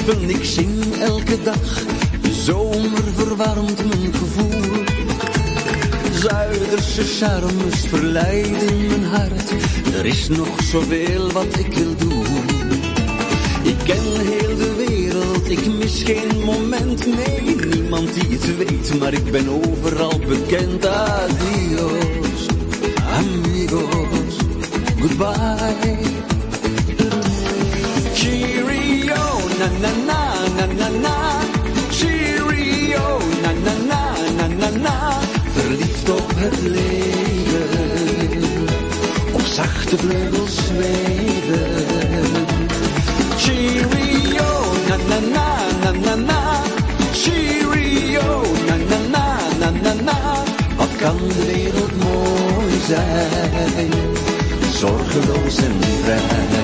schepen, ik zing elke dag. De zomer verwarmt mijn gevoel. Zuiderse charmes verleiden mijn hart. Er is nog zoveel wat ik wil doen. Ik ken heel de wereld, ik mis geen moment, nee. Niemand die het weet, maar ik ben overal bekend. Adios, amigos, goodbye. Cheerio, na na na na na na. Cheerio, na na na na na na. Verliefd op het leven, op zachte vleugels zweven. Cheerio, na na na na na na. Cheerio, na na na na na na. Wat kan de wereld mooi zijn, zorgeloos en vrij.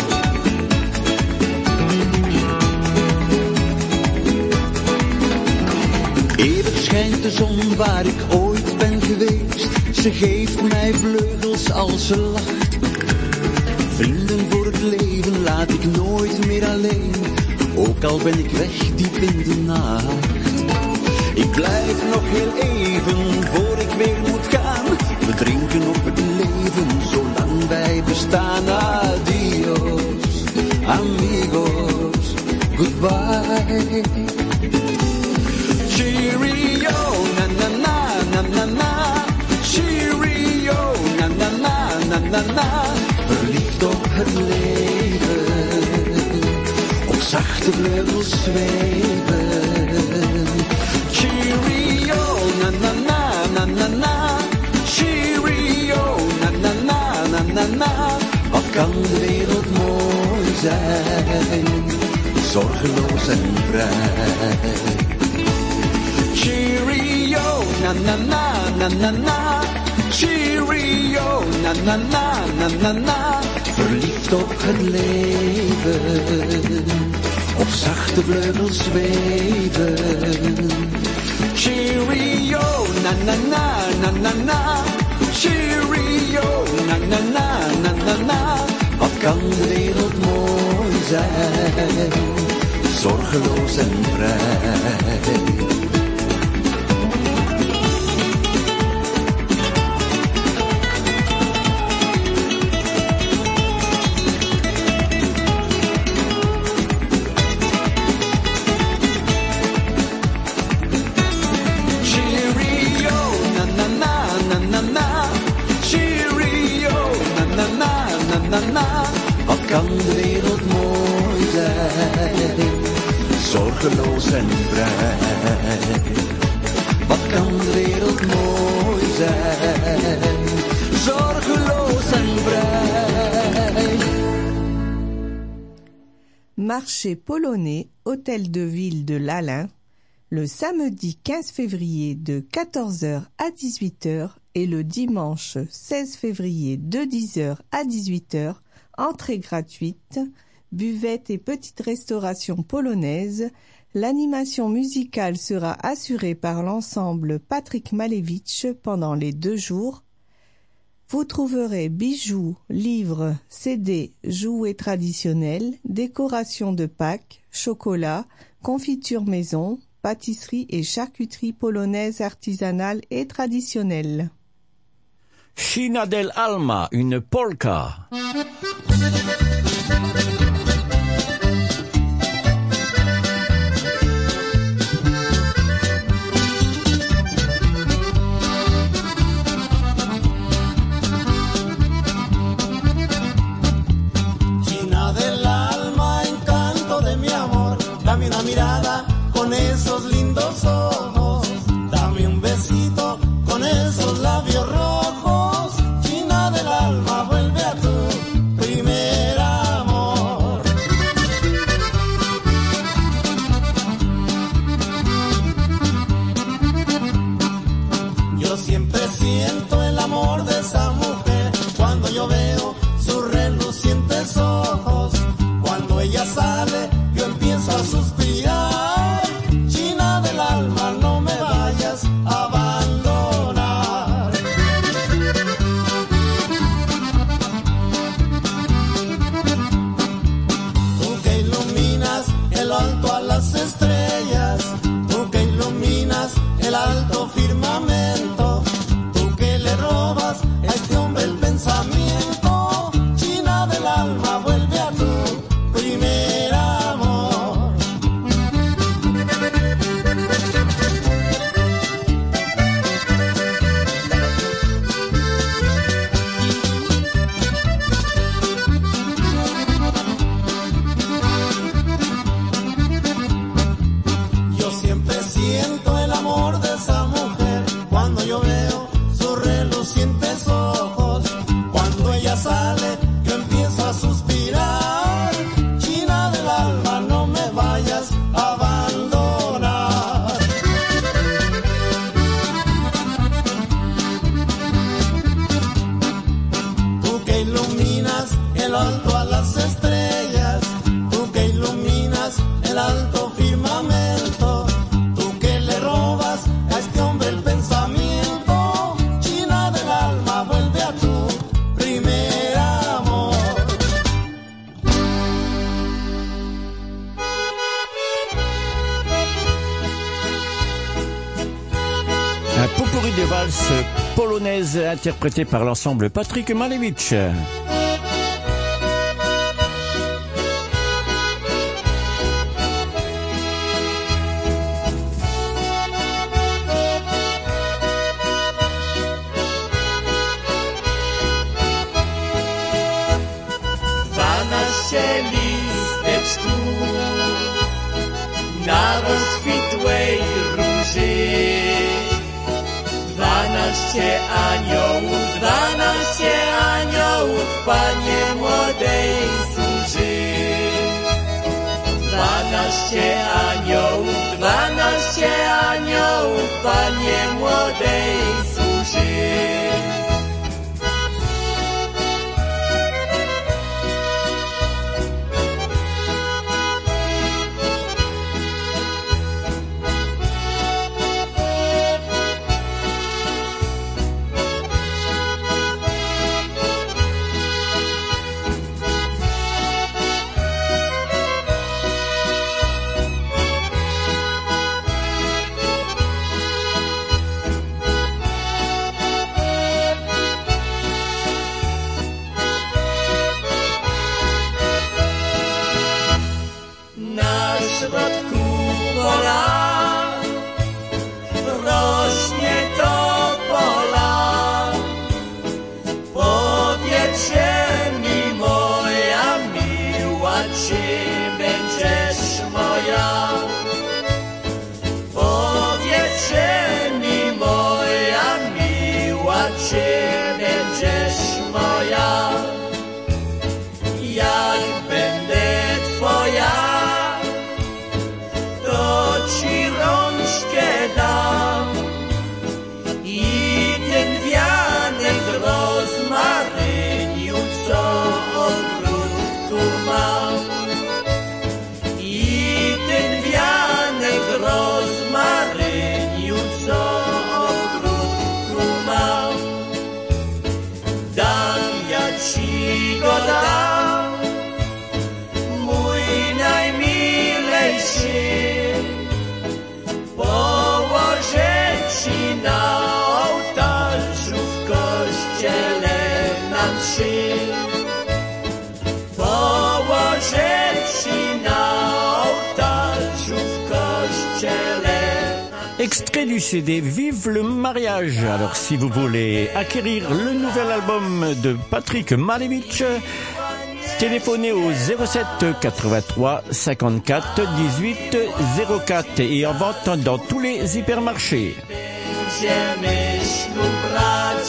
Eeuwig schijnt de zon waar ik ooit ben geweest. Ze geeft mij vleugels als ze lacht. Vrienden voor het leven laat ik nooit meer alleen. Ook al ben ik weg diep in de nacht. Ik blijf nog heel even voor ik weer moet gaan. We drinken op het leven zolang wij bestaan. Adios, amigos, goodbye. Cheerio, na na na na na na. Cheerio, na na na na na na. Verliefd op het leven, op zachte vleugels zweven. Cheerio, na na na na na na. Cheerio, na na na na na na. Wat kan de wereld mooi zijn, zorgeloos en vrij. Cheerio, na na na na na na. Cheerio, na na na na na na. Verliefd op het leven, op zachte vleugels zweven. Cheerio, na na na na na na. Cheerio, na na na na na na. Wat kan de wereld mooi zijn, zorgeloos en vrij. Wat kan de wereld mooi zijn, zorgeloos en vrij. Wat kan de wereld mooi zijn, zorgeloos en vrij. Marché polonais, hôtel de ville de l'Alain, le samedi 15 février de 14h à 18h et le dimanche 16 février de 10h à 18h, entrée gratuite, buvette et petite restauration polonaise. L'animation musicale sera assurée par l'ensemble Patrick Malevich pendant les 2 jours. Vous trouverez bijoux, livres, CD, jouets traditionnels, décorations de Pâques, chocolat, confiture maison, pâtisserie et charcuterie polonaise artisanale et traditionnelle. China del Alma, une polka. China del alma, encanto de mi amor, dame una mirada con esos lindos ojos, dame un besito con esos labios rojos. China del alma, vuelve a tu primer amor. Yo siempre siento el amor de esa mujer cuando yo veo sus relucientes ojos. Cuando ella sale, yo empiezo a suspirar. China del alma, no me vayas a abandonar. Tú que iluminas el altar série de valses polonaises interprétées par l'ensemble Patryk Malewicz. Na rozkwitłej róży 12 aniołów Panie młodej służy. 12 aniołów Panie młodej służy. Na środku pola rośnie topola. Powiedzcie mi, moja miła, czy będziesz moja? Powiedzcie mi, moja miła, czy będziesz moja? Jak będę twoja, to ci rączkę dam i ten wianek rozmaryniu, co ogródku mam. I ten wianek rozmaryniu, co ogródku mam. Dam ja ci go dam, mój najmilejszy. Położę ci na ołtarzu w kościele na mszy. Położę ci na ołtarzu w kościele. Extrait du CD Vive le mariage. Alors si vous voulez acquérir le nouvel album de Patryk Malewicz, téléphonez au 07 83 54 18 04 et en vente dans tous les hypermarchés. Będziemy ślub brać,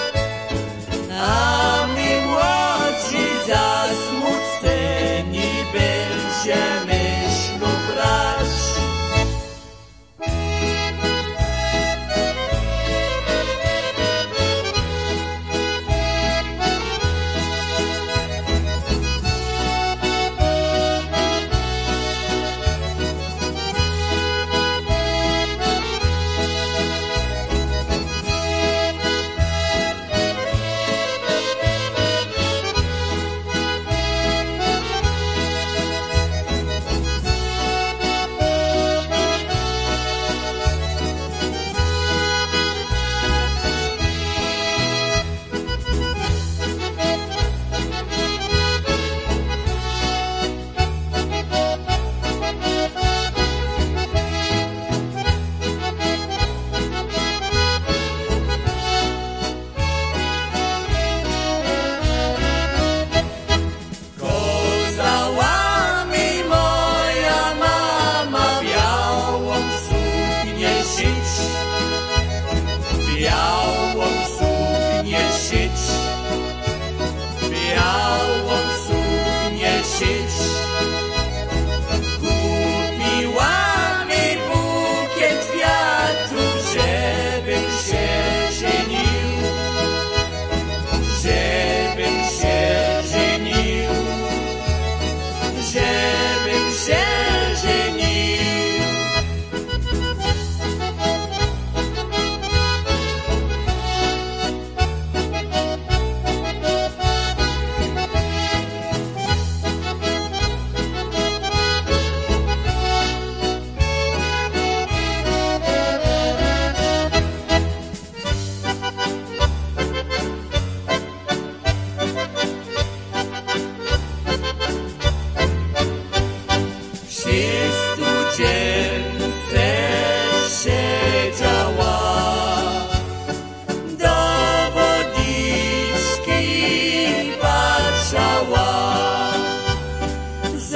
a my młodzi zasmuceni będziemy ślub brać.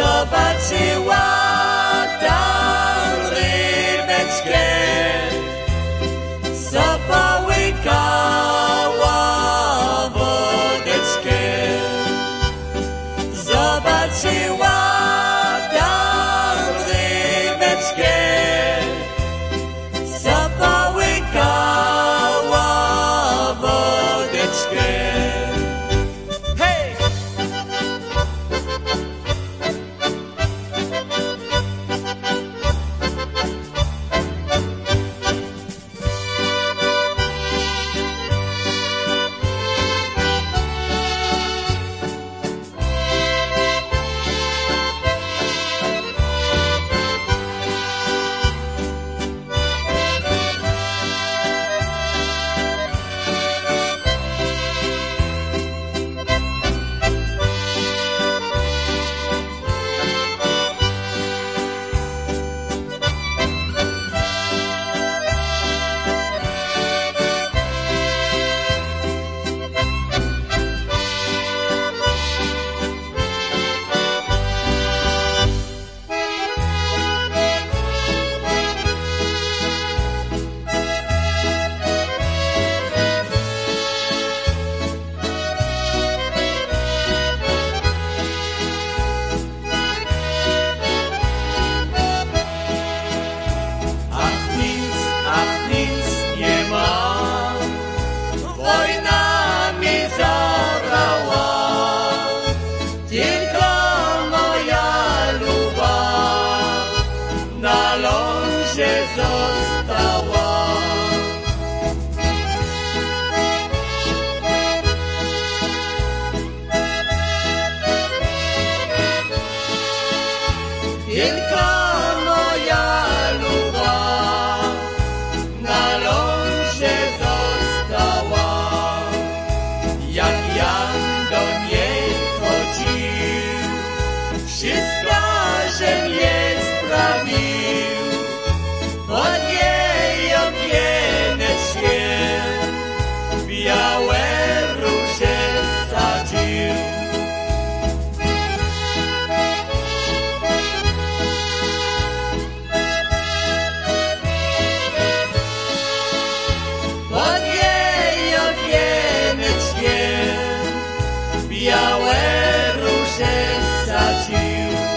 zobaczyła tam rybeczkę, co połykała wodeczkę. Zobaczyła tam rybeczkę, co połykała wodeczkę. Hej! Ach nic nie ma, wojna mi zabrała, tylko moja luba na lądzie została. Tylko moja luba na lądzie została. Jak Jan do niej chodził, wszystko, żem jej sprawił. Pod jej okieneczkiem białe róże sadził. Pod jej okieneczkiem białe róże sadził.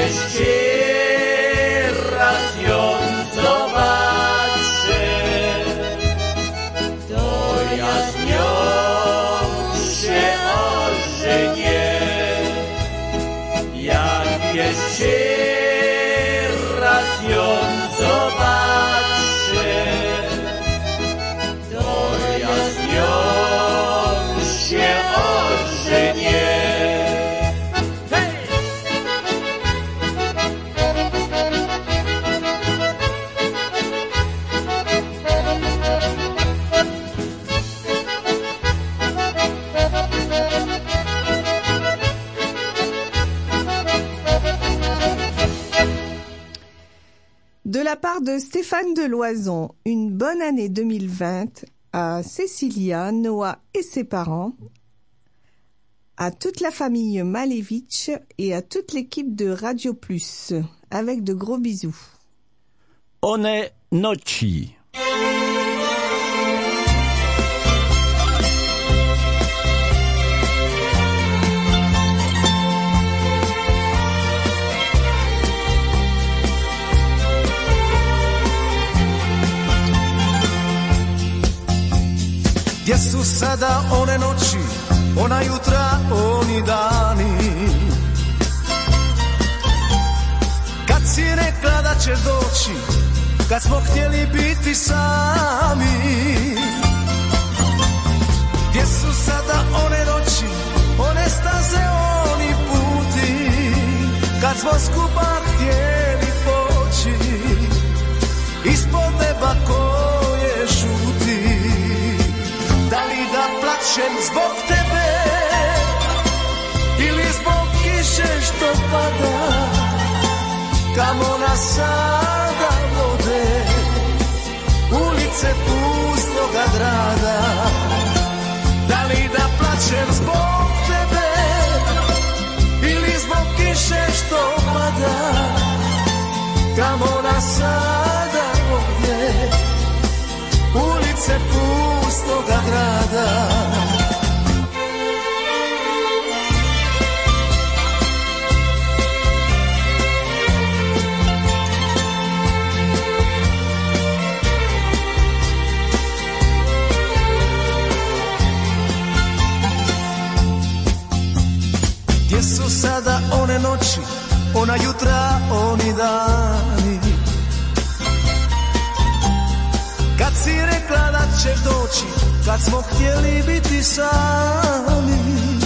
jeszcze raz ją zobaczę, to ja z nią się ożenię. Jak jeszcze raz ją zobaczę, to ja z nią się ożenię. De la part de Stéphane Deloison, une bonne année 2020 à Cécilia, Noah et ses parents, à toute la famille Malevich et à toute l'équipe de Radio Plus, avec de gros bisous. One noci. Gdje su sada one noći, ona jutra, oni dani? Kad si rekla da ćeš doći, kad smo htjeli biti sami. Gdje su sada one noći, one staze, oni puti, kad smo skupa htjeli poći, ispod neba koje šuti. Da li da plačem zbog tebe ili zbog kiše što pada, kamo nas sada vode ulice pustoga grada. Da li da plačem zbog tebe ili zbog kiše što pada, kamo nas sada vode ulice pustoga grada. Gdje su sada one noći, ona jutra, oni dani? Kad si rekla da ćeš doći, kad smo htjeli biti sami.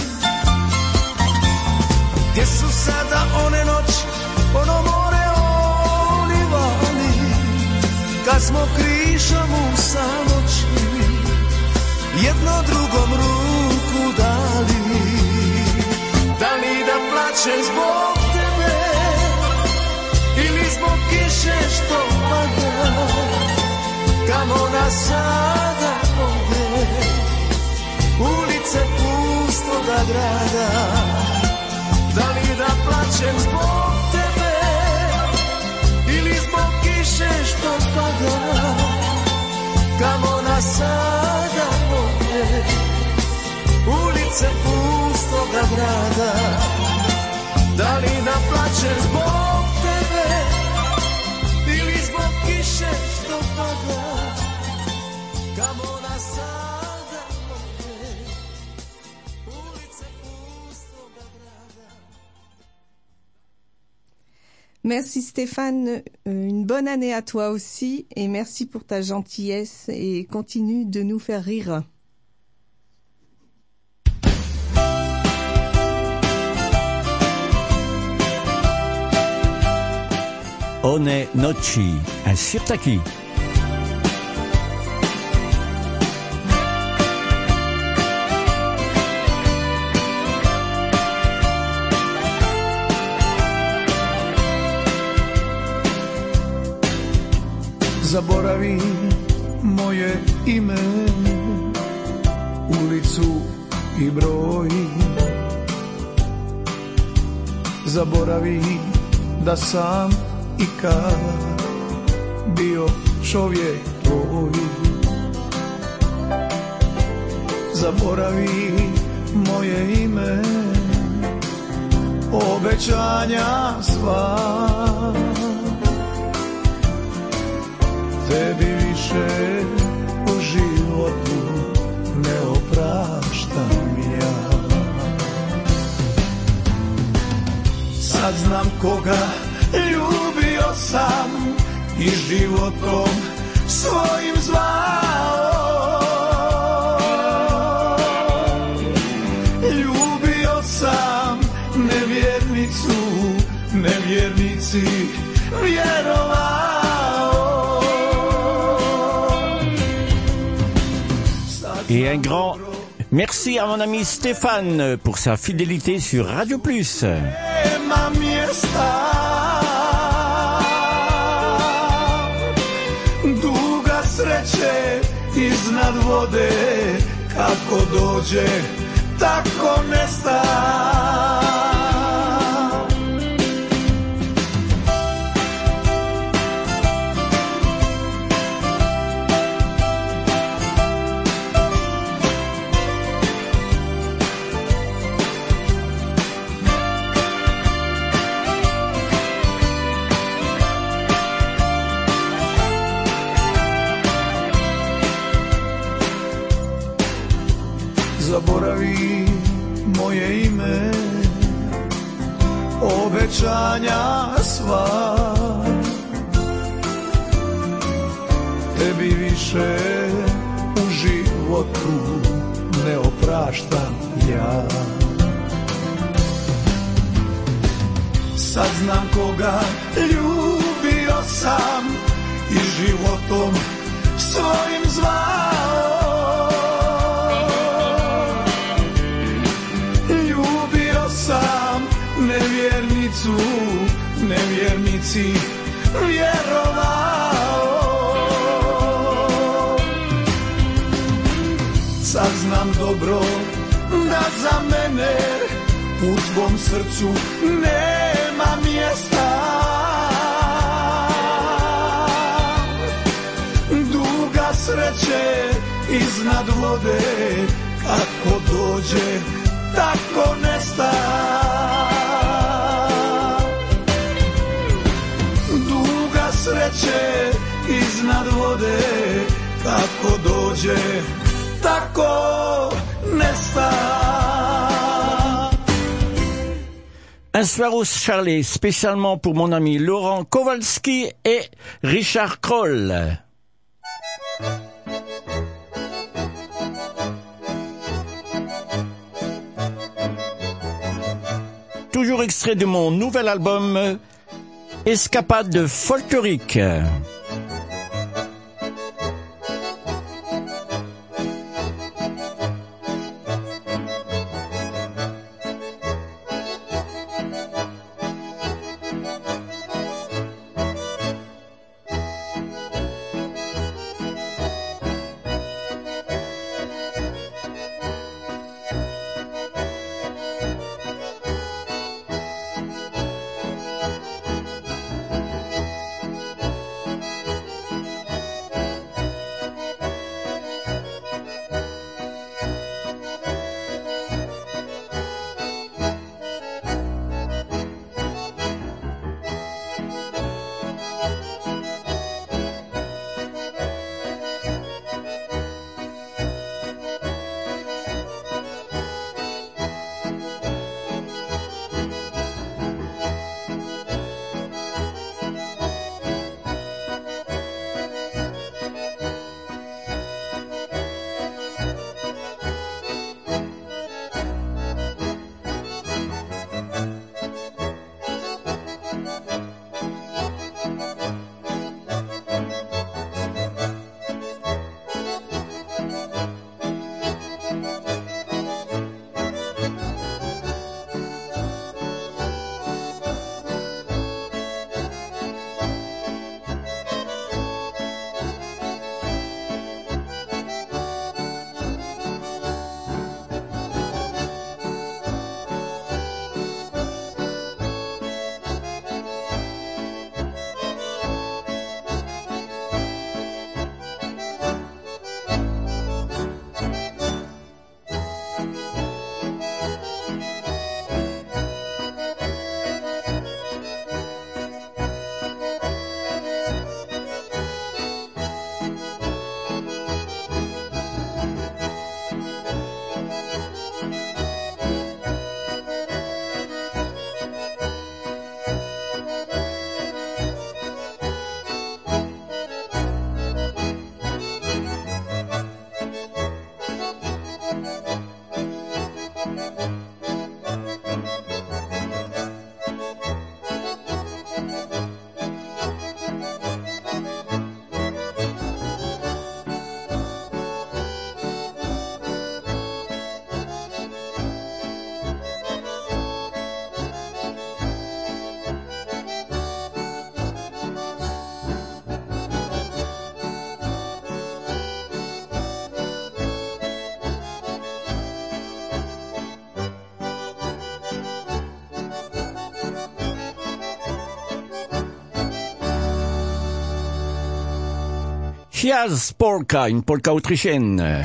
Gdje su sada one noći, ono more, oni vali, kad smo krišom u samoći jedno drugom ruku dali. Da li da plačem zbog tebe ili zbog kiše što pada, kamo nas sada vode ulice pustoga grada. Da li da plačem zbog tebe ili zbog kiše što pada, kamo nas sada vode ulice pustoga grada. Da li da plačem zbog tebe ili zbog kiše što pada, kamo nas sada vode ulice pustoga grada. Merci Stéphane, une bonne année à toi aussi et merci pour ta gentillesse et continue de nous faire rire. One noci, un sirtaki. Zaboravi moje ime, ulicu i broj. Zaboravi da sam ikad bio čovjek tvoj. Zaboravi moje ime, obećanja sva. Tebi više u životu ne opraštam ja. Sad znam koga ljubio sam i životom svojim zvao. Ljubio sam nevjernici vjerovao. Et un grand merci à mon ami Stéphane pour sa fidélité sur Radio Plus. Duga sreće iznad vode, kako dođe, tako nesta. Zaboravi moje ime, obećanja sva. Tebi više u životu ne opraštam ja. Sad znam koga ljubio sam i životom svojim zvao. Sam nevjernici vjerovao. Sad znam dobro da za mene u tvom srcu nema mjesta. Duga sreće iznad vode, kako dođe, tako nesta. Duga sreće iznad vode, kako dođe, tako nesta. Un soir au Charlet, spécialement pour mon ami Laurent Kowalski et Richard Kroll. Toujours extrait de mon nouvel album Escapade folklorique. Chiaz Polka, une polka autrichienne.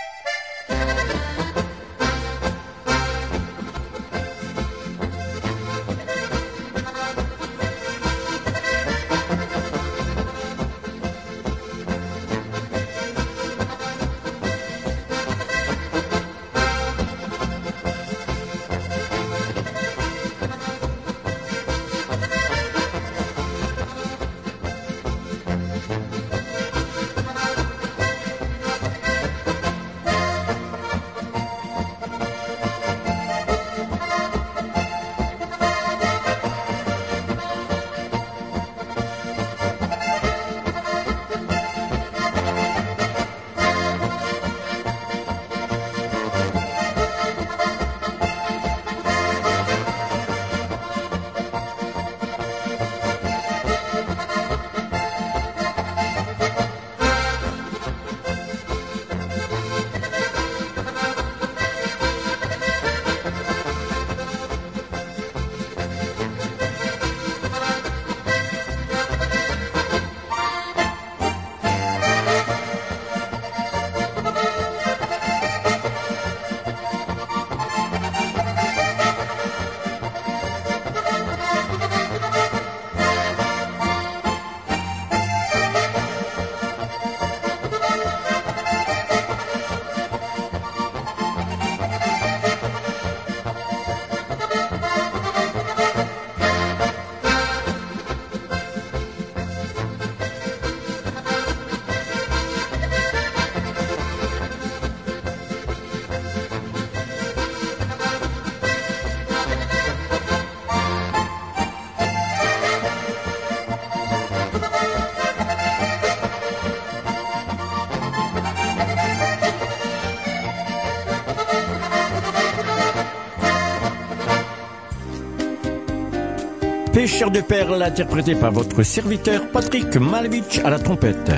Pêcheur de perles, interprété par votre serviteur Patrick Malevich à la trompette.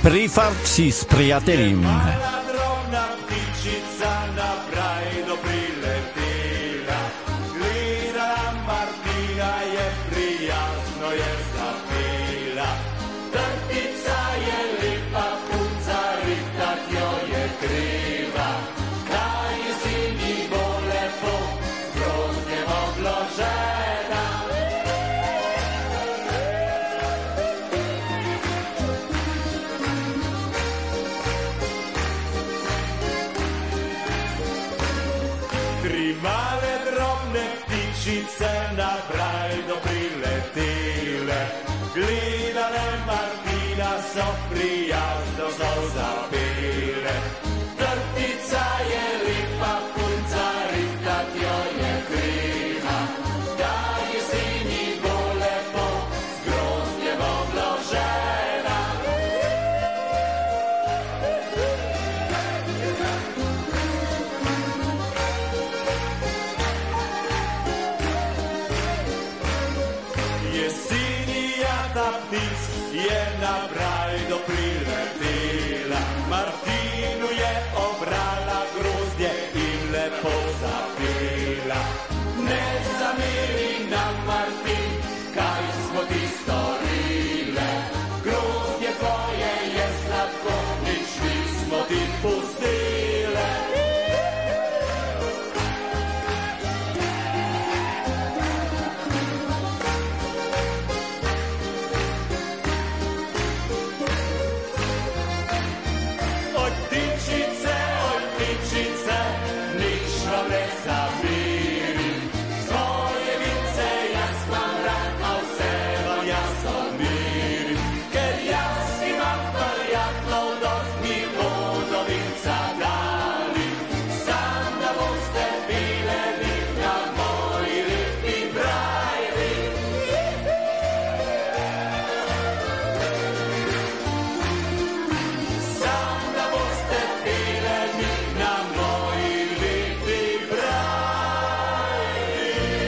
Prifart si s prijateljim. Mala drobna ptičica na brajdo priletila, gledala Martina je prijazno je zapila. Trtica je lipa, punca riktat joj je kriva, da je sinji bo lepo, grozdjem obložena. Tri male drobne ptičice na brajdo priletile, gledale Martina so prijazno so zapile. Trtica je lipa, punca riktat joj je kriva, da je sinji bo lepo, s grozdjem obložena. Jesinijata ptic je na brajdo priletela, Martinu je obrala grozdje in lepo zapela. Ne zameri nam, Martin, kaj smo ti storile, grozdje tvoje je sladko, nič nismo ti pustile. Oj ptičice, nič vam ne zamerim, svoje vice jaz vam rad, a vse vam jaz odmerim. Ker jaz imam prijateljev, dost mi bodo vinca dali, sam da boste bile vi na moji lepi brajdi. Sam da boste bile vi na moji lepi brajdi.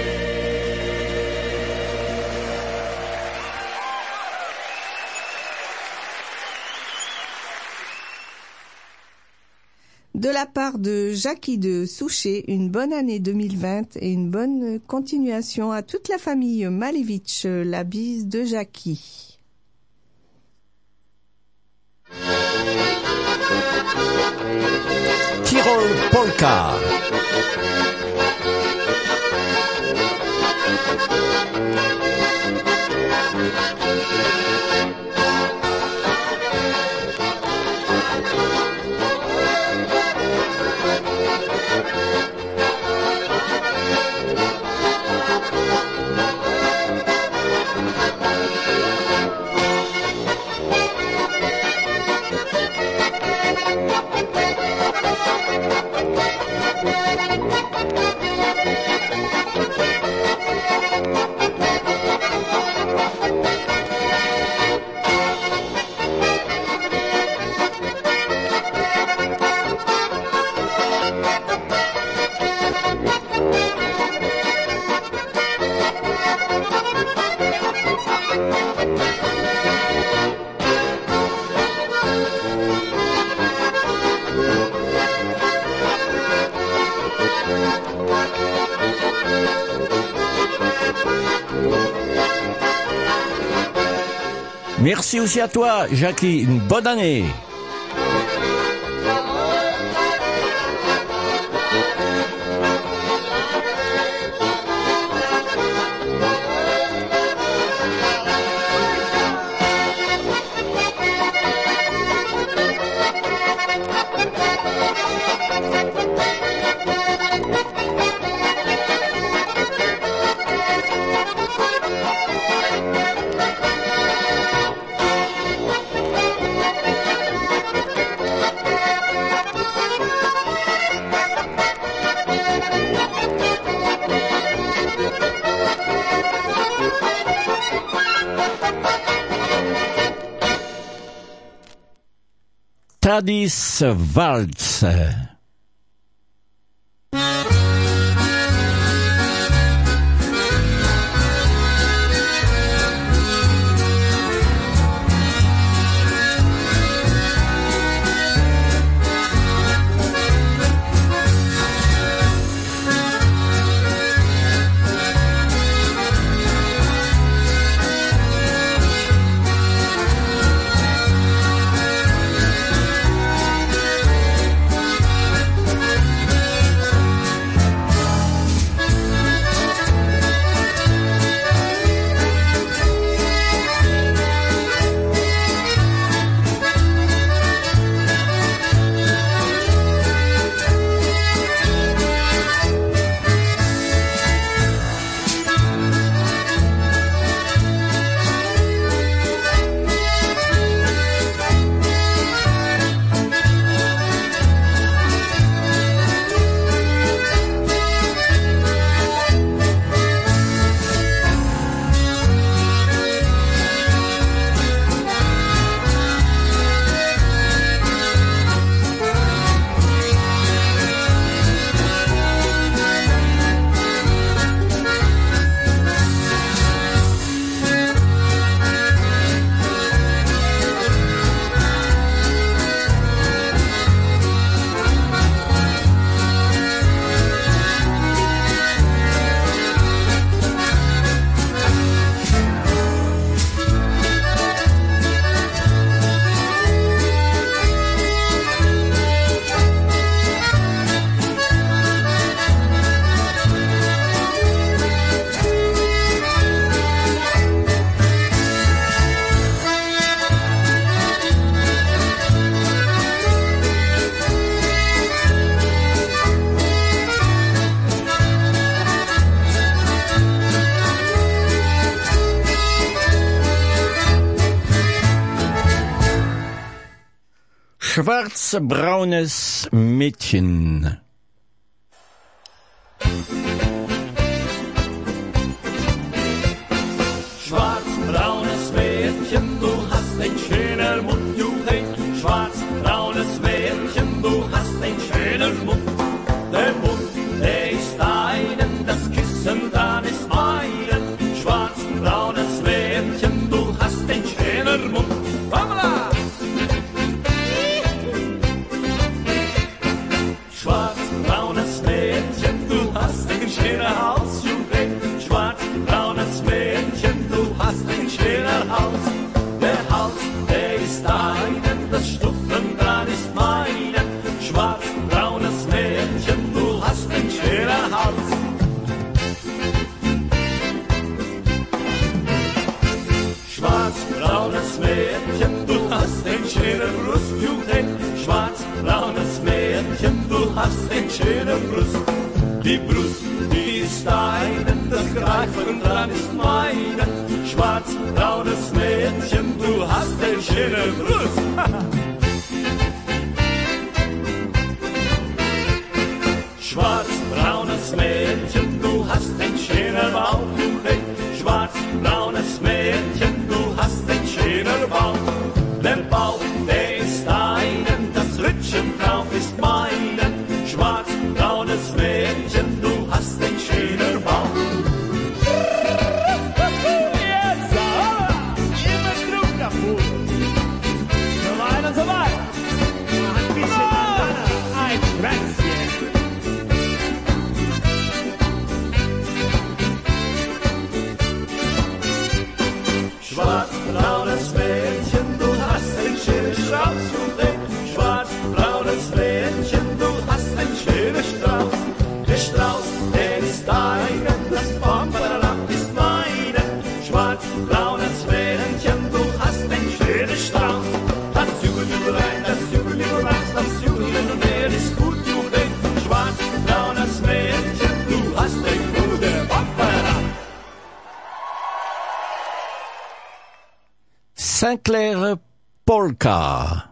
De la part de Jackie de Souchet, une bonne année 2020 et une bonne continuation à toute la famille Malevich. La bise de Jackie. Tirol Polka. Merci aussi à toi, Jackie. Une bonne année. Tadis Waltz. Schwarz-braunes Mädchen. Schwarz-braunes Mädchen, du hast ein schöner Mund, du hey. Schwarz-braunes Mädchen, du hast ein schöner Mund. Der Mund, der ist deinen, das Kissen dann ist meinen. Schwarz-braunes Mädchen, du hast ein schöner Mund. Hoppla! Schwarz-braunes Mädchen, du hast ein schöner Hals, Junge. Schwarz-braunes Mädchen, du hast ein schöner Hals. Der Hals, der ist deinen, das Stupfen dann ist meinen. Schwarz-braunes Mädchen, du hast ein schöner Hals. Schwarz-braunes Mädchen, du hast ein schöner Brust, Junge. Schwarz-braunes Mädchen, du hast ein schöner Brust. Die Brust, die ist deinen, das Greifen dran ist meinen. Schwarz-braunes Mädchen, du hast ein schöner Brust. Schwarz-braunes Mädchen, du hast ein schöner Bauch, Junge. Schwarz-braunes Mädchen, du hast ein schöner Bauch. Der Bauch, der ist deinen, das Rütchen drauf ist meinen. Schwarz-braunes Mädchen, du hast ein schöner Bauch. Jetzt, immer Druck davor. So weiter und so weiter. Ein bisschen Bandana, ein Schwänzchen. Schwarz-braunes Mädchen, du hast ein schönes Strauß, Junge. Schwarz-braunes Mädchen, du hast ein schöner Strauß. Der Strauß, der ist deinen, das Bomberlack ist meinen. Schwarz-braunes Mädchen, du hast ein schöner Strauß. Das Jubel-Jubel-Rein, das Jubel-Jubel-Rein, das Jubel-Jubel-Rein, der ist gut, Junge. Schwarz-braunes Mädchen, du hast ein guter Bomberlack. Sinclair Polka.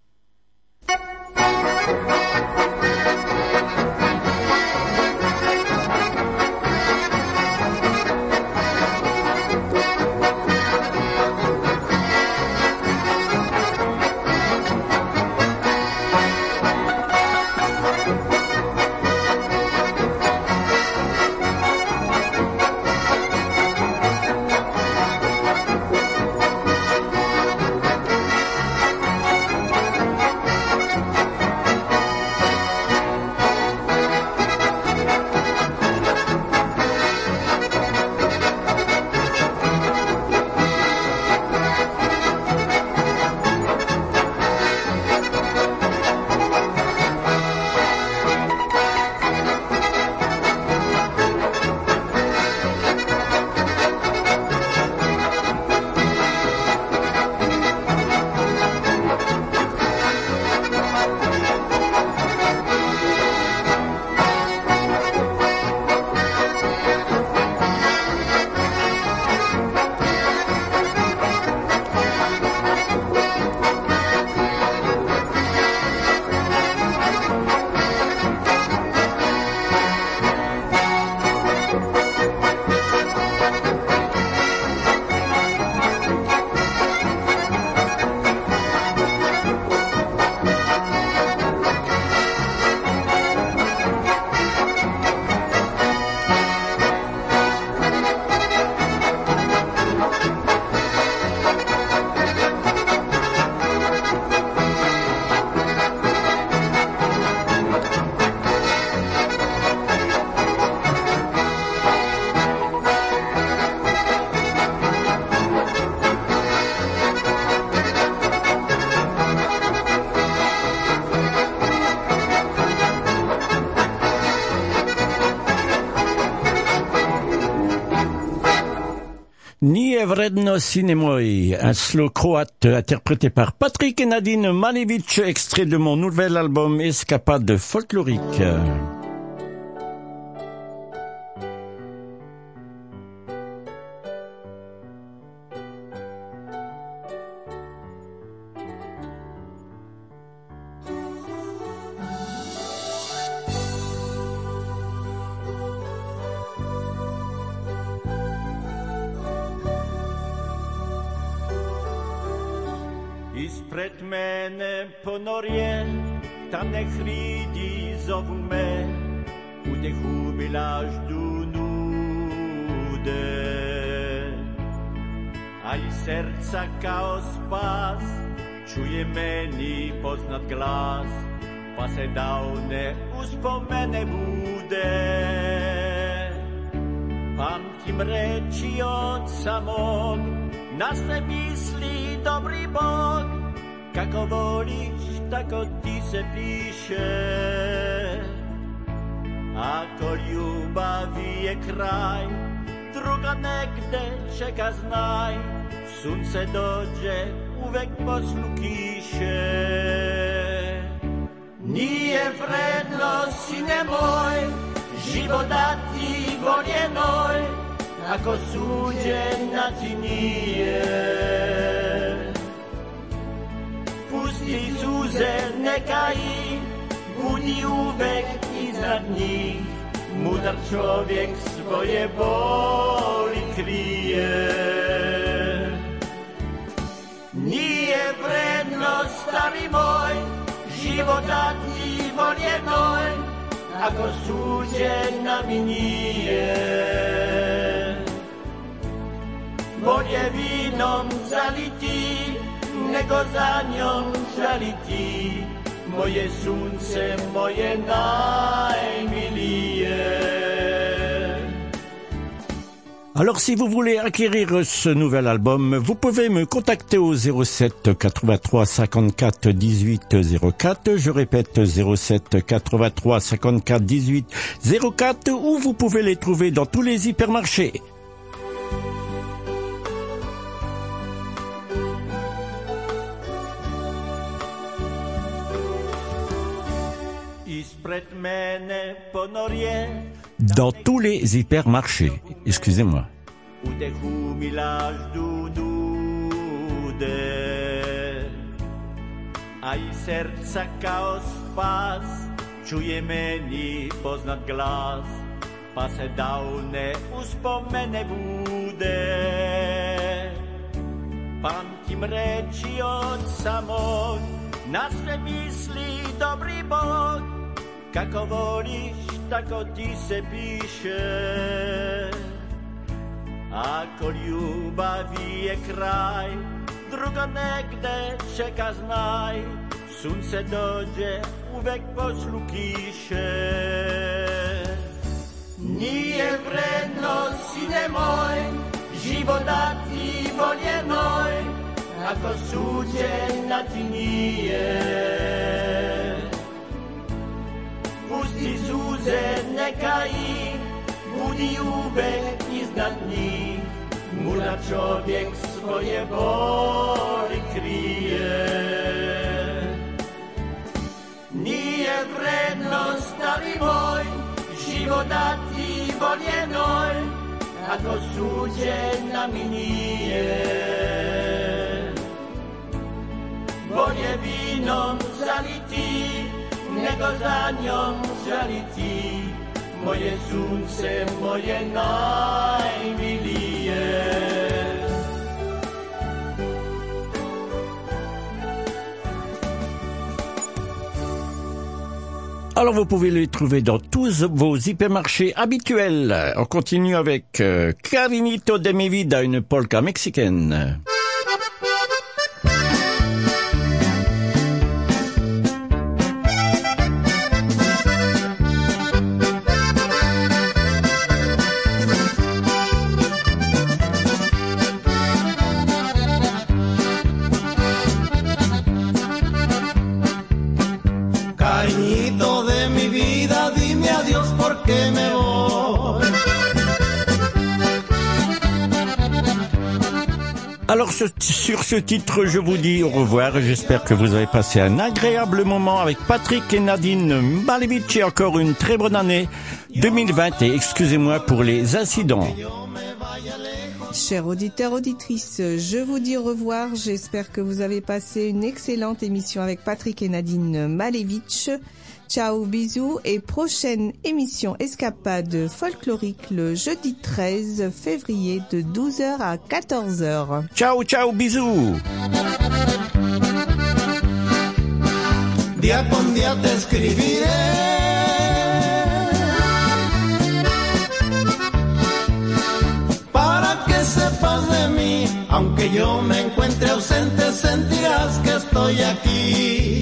Nije vredno si nemoj, un slow croate interprété par Patrick et Nadine Malevich, extrait de mon nouvel album Escapade folklorique. Ispred mene ponorie, tam nech lidi zovu me, utechu až do nude. Aj serca kao spas, čuje meni poznat glas, pa se davne uspomene bude. Pamtim reči oca mog, na sve misli dobri Bog, kako voliš, tako ti se piše. Ako ljubavi je kraj, druga negde čeka znaj, sunce dođe uvek poslu kiše. Nije vredno, sine moj, život dati voljenoj, ako suđena ti nije. Pusti suze, neka ih, budi uvek iznad njih, mudar čovjek svoje boli krije. Nije vredno, stari moj, život dati voljenoj, ako suđena mi nije. Bolje vinom zaliti, nego za njom žaliti, moje sunce, moje najmilije. Alors si vous voulez acquérir ce nouvel album, vous pouvez me contacter au 07 83 54 18 04, je répète 07 83 54 18 04, ou vous pouvez les trouver dans tous les hypermarchés. Dans tous les hypermarchés, excusez-moi. Aj serca kao spas, čuje meni poznat glas, pa se davne uspomene bude. Pamtim reči oca mog, na sve misli dobri Bog, kako voliš, tako ti se piše. Ako ljubavi je kraj, drugo negde čeka znaj, sunce dođe uvek poslu kiše. Nije vredno, sine moj, život dati voljenoj, ako suđena ti nije. Pusti suze, neka ih, budi uvek iznad njih, mudar čovjek svoje boli krije. Nije vredno, stari moj, život dati voljenoj, ako suđena mi nije. Bolje vinom zaliti, nego za njom žaliti, moje sunce, moje najmilije. Alors vous pouvez les trouver dans tous vos hypermarchés habituels. On continue avec Carinito de mi vida, une polka mexicaine. Cariñito de mi vida, dime adiós porque me voy. Alors sur ce titre, je vous dis au revoir. J'espère que vous avez passé un agréable moment avec Patrick et Nadine Malevich et encore une très bonne année 2020. Et excusez-moi pour les incidents. Chers auditeurs, auditrices, je vous dis au revoir. J'espère que vous avez passé une excellente émission avec Patrick et Nadine Malevich. Ciao, bisous et prochaine émission Escapade folklorique le jeudi 13 février de 12h à 14h. Ciao, ciao, bisous. día con día te escribiré. Para que sepas de mí, aunque yo me encuentre ausente, sentirás que estoy aquí.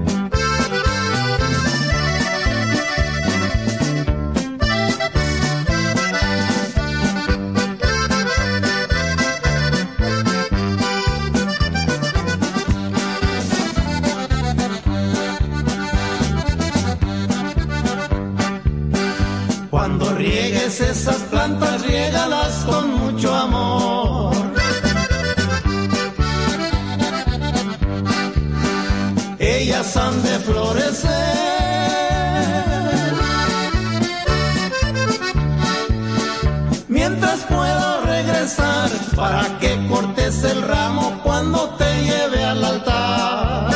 Cuando riegues esas plantas, riégalas con mucho amor. Ellas han de florecer. Mientras puedo regresar para que cortes el ramo cuando te lleve al altar.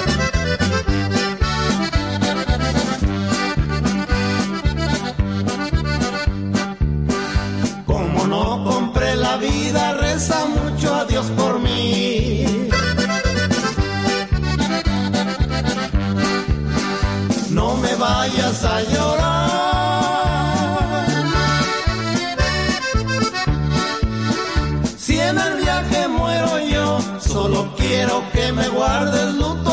Como no compré la vida, reza mucho a Dios por mí. No me vayas a llorar. Si en el viaje muero yo, solo quiero que me guardes luto